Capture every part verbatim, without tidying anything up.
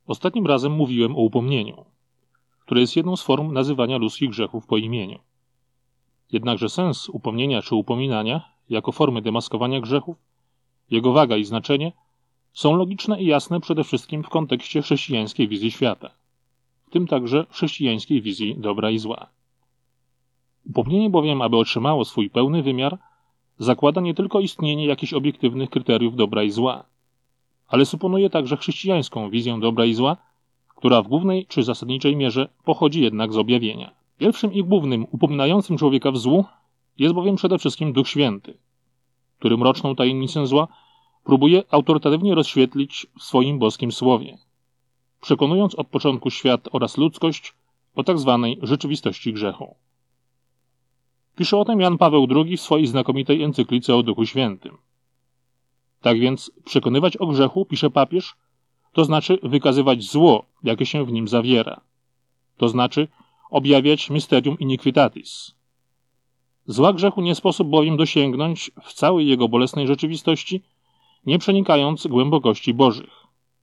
Ostatnim razem mówiłem o upomnieniu, które jest jedną z form nazywania ludzkich grzechów po imieniu. Jednakże sens upomnienia czy upominania, jako formy demaskowania grzechów, jego waga i znaczenie są logiczne i jasne przede wszystkim w kontekście chrześcijańskiej wizji świata, w tym także chrześcijańskiej wizji dobra i zła. Upomnienie bowiem, aby otrzymało swój pełny wymiar, zakłada nie tylko istnienie jakichś obiektywnych kryteriów dobra i zła, ale suponuje także chrześcijańską wizję dobra i zła, która w głównej czy zasadniczej mierze pochodzi jednak z objawienia. Pierwszym i głównym upominającym człowieka w złu jest bowiem przede wszystkim Duch Święty, który mroczną tajemnicę zła próbuje autorytatywnie rozświetlić w swoim boskim słowie, przekonując od początku świat oraz ludzkość o tak zwanej rzeczywistości grzechu. Pisze o tym Jan Paweł drugi w swojej znakomitej encyklice o Duchu Świętym. Tak więc przekonywać o grzechu, pisze papież, to znaczy wykazywać zło, jakie się w nim zawiera. To znaczy objawiać mysterium iniquitatis. Zła grzechu nie sposób bowiem dosięgnąć w całej jego bolesnej rzeczywistości, nie przenikając głębokości bożych.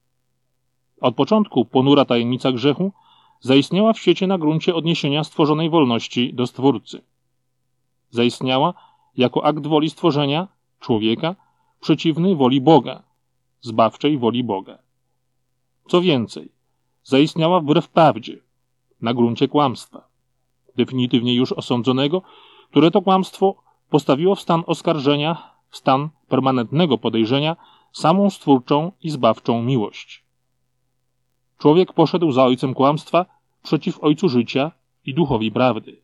Od początku ponura tajemnica grzechu zaistniała w świecie na gruncie odniesienia stworzonej wolności do Stwórcy. Zaistniała jako akt woli stworzenia, człowieka, przeciwny woli Boga, zbawczej woli Boga. Co więcej, zaistniała wbrew prawdzie, na gruncie kłamstwa, definitywnie już osądzonego, które to kłamstwo postawiło w stan oskarżenia, w stan permanentnego podejrzenia samą stwórczą i zbawczą miłość. Człowiek poszedł za ojcem kłamstwa przeciw ojcu życia i duchowi prawdy.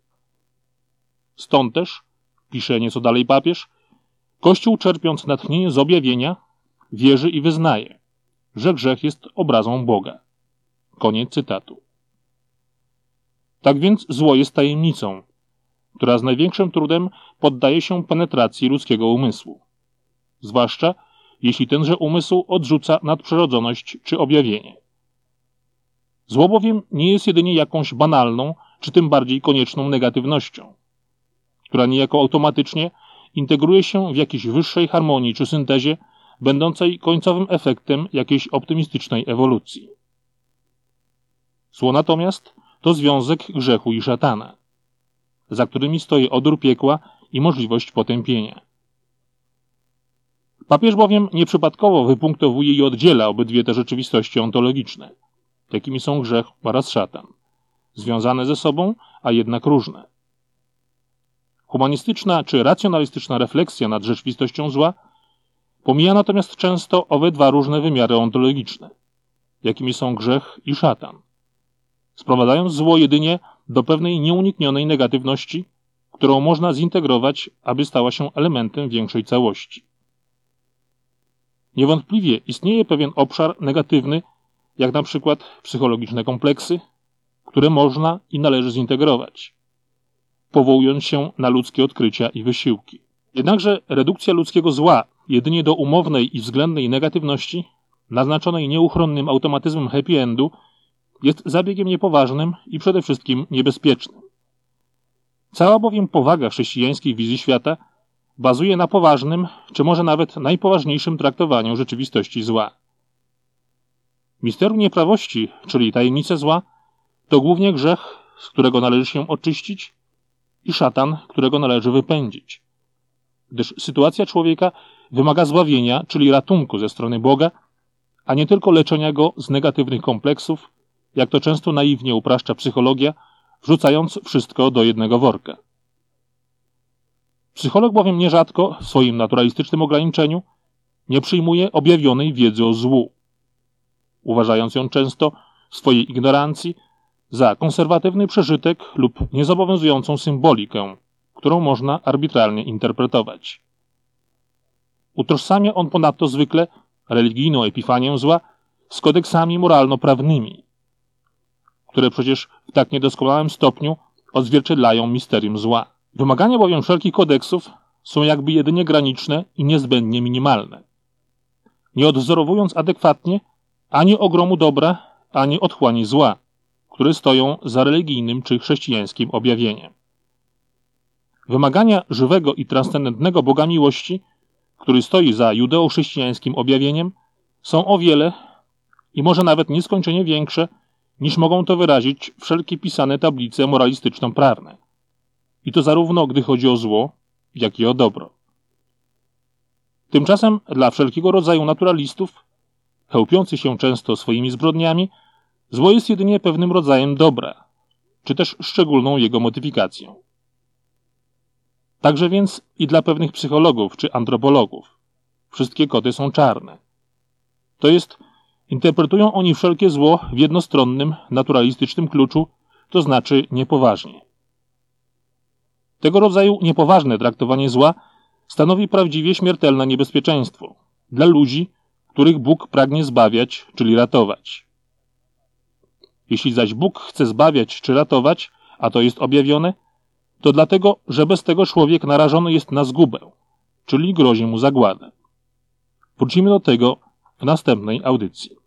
Stąd też, pisze nieco dalej papież, Kościół, czerpiąc natchnienie z objawienia, wierzy i wyznaje, że grzech jest obrazą Boga. Koniec cytatu. Tak więc zło jest tajemnicą, która z największym trudem poddaje się penetracji ludzkiego umysłu, zwłaszcza jeśli tenże umysł odrzuca nadprzyrodzoność czy objawienie. Zło bowiem nie jest jedynie jakąś banalną, czy tym bardziej konieczną negatywnością, która niejako automatycznie integruje się w jakiejś wyższej harmonii czy syntezie, będącej końcowym efektem jakiejś optymistycznej ewolucji. Zło natomiast to związek grzechu i szatana, za którymi stoi odór piekła i możliwość potępienia. Papież bowiem nieprzypadkowo wypunktowuje i oddziela obydwie te rzeczywistości ontologiczne, jakimi są grzech oraz szatan, związane ze sobą, a jednak różne. Humanistyczna czy racjonalistyczna refleksja nad rzeczywistością zła pomija natomiast często owe dwa różne wymiary ontologiczne, jakimi są grzech i szatan, sprowadzając zło jedynie do pewnej nieuniknionej negatywności, którą można zintegrować, aby stała się elementem większej całości. Niewątpliwie istnieje pewien obszar negatywny, jak na przykład psychologiczne kompleksy, które można i należy zintegrować, powołując się na ludzkie odkrycia i wysiłki. Jednakże redukcja ludzkiego zła jedynie do umownej i względnej negatywności, naznaczonej nieuchronnym automatyzmem happy endu, jest zabiegiem niepoważnym i przede wszystkim niebezpiecznym. Cała bowiem powaga chrześcijańskiej wizji świata bazuje na poważnym, czy może nawet najpoważniejszym traktowaniu rzeczywistości zła. Misterium nieprawości, czyli tajemnice zła, to głównie grzech, z którego należy się oczyścić, i szatan, którego należy wypędzić. Gdyż sytuacja człowieka wymaga zbawienia, czyli ratunku ze strony Boga, a nie tylko leczenia go z negatywnych kompleksów, jak to często naiwnie upraszcza psychologia, wrzucając wszystko do jednego worka. Psycholog bowiem nierzadko w swoim naturalistycznym ograniczeniu nie przyjmuje objawionej wiedzy o złu, uważając ją często w swojej ignorancji za konserwatywny przeżytek lub niezobowiązującą symbolikę, którą można arbitralnie interpretować. Utożsamia on ponadto zwykle religijną epifanię zła z kodeksami moralno-prawnymi, które przecież w tak niedoskonałym stopniu odzwierciedlają misterium zła. Wymagania bowiem wszelkich kodeksów są jakby jedynie graniczne i niezbędnie minimalne, nie odwzorowując adekwatnie ani ogromu dobra, ani otchłani zła, które stoją za religijnym czy chrześcijańskim objawieniem. Wymagania żywego i transcendentnego Boga miłości, który stoi za judeo-chrześcijańskim objawieniem, są o wiele, i może nawet nieskończenie większe, niż mogą to wyrazić wszelkie pisane tablice moralistyczno-prawne. I to zarówno gdy chodzi o zło, jak i o dobro. Tymczasem dla wszelkiego rodzaju naturalistów, chełpiących się często swoimi zbrodniami, zło jest jedynie pewnym rodzajem dobra, czy też szczególną jego modyfikacją. Także więc i dla pewnych psychologów czy antropologów wszystkie koty są czarne. To jest, interpretują oni wszelkie zło w jednostronnym, naturalistycznym kluczu, to znaczy niepoważnie. Tego rodzaju niepoważne traktowanie zła stanowi prawdziwie śmiertelne niebezpieczeństwo dla ludzi, których Bóg pragnie zbawiać, czyli ratować. Jeśli zaś Bóg chce zbawiać czy ratować, a to jest objawione, to dlatego, że bez tego człowiek narażony jest na zgubę, czyli grozi mu zagłada. Wrócimy do tego w następnej audycji.